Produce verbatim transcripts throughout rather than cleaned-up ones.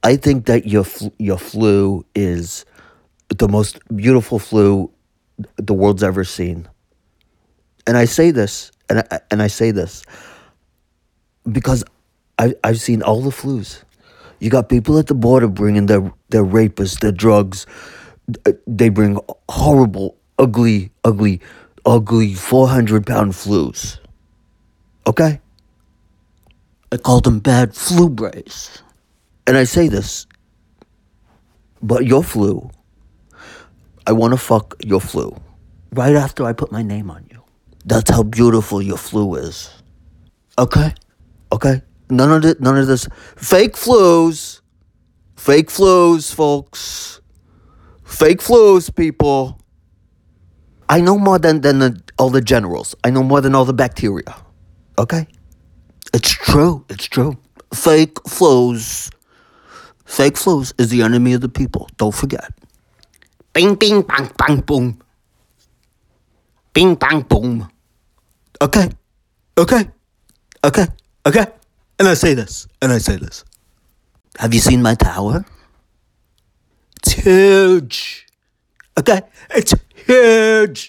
I think that your fl- your flu is the most beautiful flu the world's ever seen. And I say this, and I, and I say this because I I've seen all the flus. You got people at the border bringing their their rapists, their drugs. They bring horrible, ugly, ugly, ugly four hundred pound flus. Okay? I call them bad flu brace. And I say this, but your flu, I want to fuck your flu right after I put my name on you. That's how beautiful your flu is. Okay? Okay? None of this, none of this. Fake flus. Fake flus, folks. Fake flus, people. I know more than, than the, all the generals. I know more than all the bacteria. Okay? It's true. It's true. Fake flus. Fake flus is the enemy of the people. Don't forget. Bing, bing, bang, bang, boom. Bing, bang, boom. Okay? Okay? Okay? Okay? And I say this. And I say this. Have you seen my tower? It's huge. Okay? It's huge.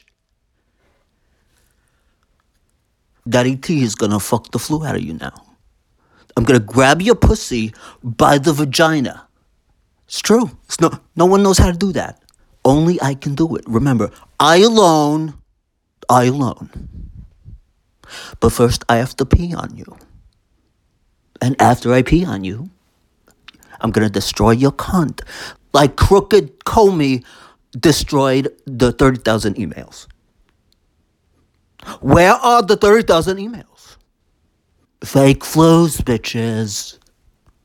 Daddy T is gonna fuck the flu out of you now. I'm gonna grab your pussy by the vagina. It's true. It's no, no one knows how to do that. Only I can do it. Remember, I alone, I alone. But first, I have to pee on you. And after I pee on you, I'm gonna destroy your cunt. Like Crooked Comey destroyed the thirty thousand emails. Where are the thirty thousand emails? Fake flus, bitches.